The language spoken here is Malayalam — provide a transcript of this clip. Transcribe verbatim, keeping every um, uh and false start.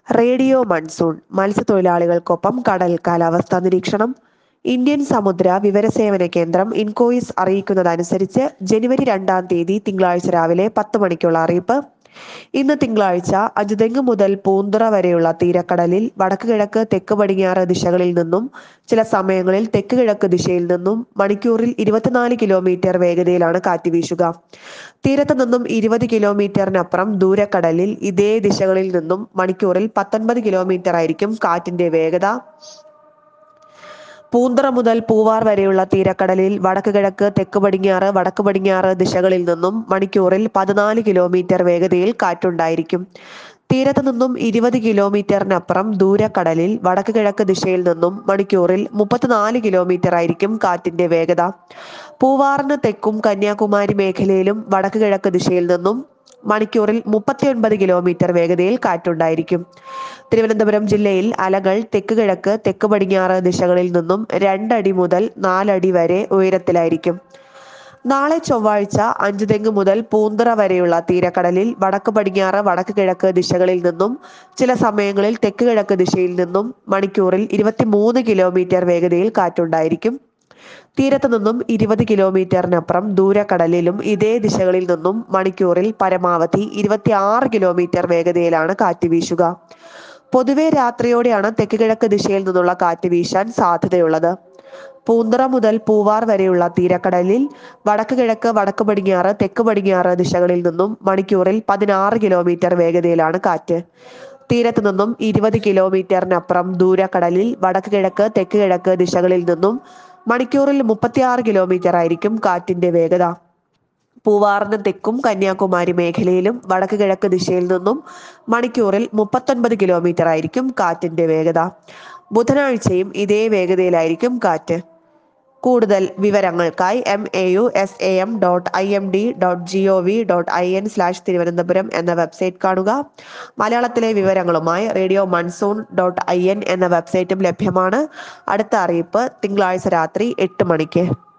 റേഡിയോ മൺസൂൺ മത്സ്യത്തൊഴിലാളികൾക്കൊപ്പം കടൽ കാലാവസ്ഥാ നിരീക്ഷണം. ഇന്ത്യൻ സമുദ്ര വിവരസേവന കേന്ദ്രം ഇൻകോയിസ് അറിയിക്കുന്നതനുസരിച്ച് ജനുവരി രണ്ടാം തീയതി തിങ്കളാഴ്ച രാവിലെ പത്ത് മണിക്കുള്ള അറിയിപ്പ്. ഇന്ന് തിങ്കളാഴ്ച അഞ്ചുതെങ്ങ് മുതൽ പൂന്തുറ വരെയുള്ള തീരക്കടലിൽ വടക്ക് കിഴക്ക് തെക്ക് പടിഞ്ഞാറ് ദിശകളിൽ നിന്നും ചില സമയങ്ങളിൽ തെക്ക് കിഴക്ക് ദിശയിൽ നിന്നും മണിക്കൂറിൽ ഇരുപത്തിനാല് കിലോമീറ്റർ വേഗതയിലാണ് കാറ്റ് വീശുക. തീരത്ത് നിന്നും ഇരുപത് കിലോമീറ്ററിനപ്പുറം ദൂരക്കടലിൽ ഇതേ ദിശകളിൽ നിന്നും മണിക്കൂറിൽ പത്തൊൻപത് കിലോമീറ്റർ ആയിരിക്കും കാറ്റിന്റെ വേഗത. പൂന്തുറ മുതൽ പൂവാർ വരെയുള്ള തീരക്കടലിൽ വടക്ക് കിഴക്ക് തെക്ക് പടിഞ്ഞാറ് വടക്ക് പടിഞ്ഞാറ് ദിശകളിൽ നിന്നും മണിക്കൂറിൽ പതിനാല് കിലോമീറ്റർ വേഗതയിൽ കാറ്റുണ്ടായിരിക്കും. തീരത്ത് നിന്നും ഇരുപത് കിലോമീറ്ററിനപ്പുറം ദൂരക്കടലിൽ വടക്ക് കിഴക്ക് ദിശയിൽ നിന്നും മണിക്കൂറിൽ മുപ്പത്തിനാല് കിലോമീറ്റർ ആയിരിക്കും കാറ്റിന്റെ വേഗത. പൂവാറിന് തെക്കും കന്യാകുമാരി മേഖലയിലും വടക്ക് കിഴക്ക് ദിശയിൽ നിന്നും മണിക്കൂറിൽ മുപ്പത്തിയൊൻപത് കിലോമീറ്റർ വേഗതയിൽ കാറ്റുണ്ടായിരിക്കും. തിരുവനന്തപുരം ജില്ലയിൽ അലകൾ തെക്ക് കിഴക്ക് തെക്ക് പടിഞ്ഞാറ് ദിശകളിൽ നിന്നും രണ്ടടി മുതൽ നാലടി വരെ ഉയരത്തിലായിരിക്കും. നാളെ ചൊവ്വാഴ്ച അഞ്ചുതെങ്ങ് മുതൽ പൂന്തുറ വരെയുള്ള തീരക്കടലിൽ വടക്ക് പടിഞ്ഞാറ് വടക്ക് കിഴക്ക് ദിശകളിൽ നിന്നും ചില സമയങ്ങളിൽ തെക്ക് കിഴക്ക് ദിശയിൽ നിന്നും മണിക്കൂറിൽ ഇരുപത്തിമൂന്ന് കിലോമീറ്റർ വേഗതയിൽ കാറ്റുണ്ടായിരിക്കും. തീരത്ത് നിന്നും ഇരുപത് കിലോമീറ്ററിനപ്പുറം ദൂരക്കടലിലും ഇതേ ദിശകളിൽ നിന്നും മണിക്കൂറിൽ പരമാവധി ഇരുപത്തി ആറ് കിലോമീറ്റർ വേഗതയിലാണ് കാറ്റ് വീശുക. പൊതുവെ രാത്രിയോടെയാണ് തെക്ക് കിഴക്ക് ദിശയിൽ നിന്നുള്ള കാറ്റ് വീശാൻ സാധ്യതയുള്ളത്. പൂന്തുറ മുതൽ പൂവാർ വരെയുള്ള തീരക്കടലിൽ വടക്ക് കിഴക്ക് വടക്ക് പടിഞ്ഞാറ് തെക്ക് പടിഞ്ഞാറ് ദിശകളിൽ നിന്നും മണിക്കൂറിൽ പതിനാറ് കിലോമീറ്റർ വേഗതയിലാണ് കാറ്റ്. തീരത്ത് നിന്നും ഇരുപത് കിലോമീറ്ററിനപ്പുറം ദൂരക്കടലിൽ വടക്ക് കിഴക്ക് തെക്ക് കിഴക്ക് ദിശകളിൽ നിന്നും മണിക്കൂറിൽ മുപ്പത്തിയാറ് കിലോമീറ്റർ ആയിരിക്കും കാറ്റിന്റെ വേഗത. പൂവാറിന് തെക്കും കന്യാകുമാരി മേഖലയിലും വടക്ക് കിഴക്ക് ദിശയിൽ നിന്നും മണിക്കൂറിൽ മുപ്പത്തൊൻപത് കിലോമീറ്റർ ആയിരിക്കും കാറ്റിന്റെ വേഗത. ബുധനാഴ്ചയും ഇതേ വേഗതയിലായിരിക്കും കാറ്റ്. കൂടുതൽ വിവരങ്ങൾക്കായി M A U S A M dot I M D dot G O V dot I N slash Thiruvananthapuram എന്ന വെബ്സൈറ്റ് കാണുക. മലയാളത്തിലെ വിവരങ്ങളുമായി radio monsoon dot I N എന്ന വെബ്സൈറ്റും ലഭ്യമാണ്. അടുത്ത അറിയിപ്പ് തിങ്കളാഴ്ച രാത്രി എട്ട് മണിക്ക്.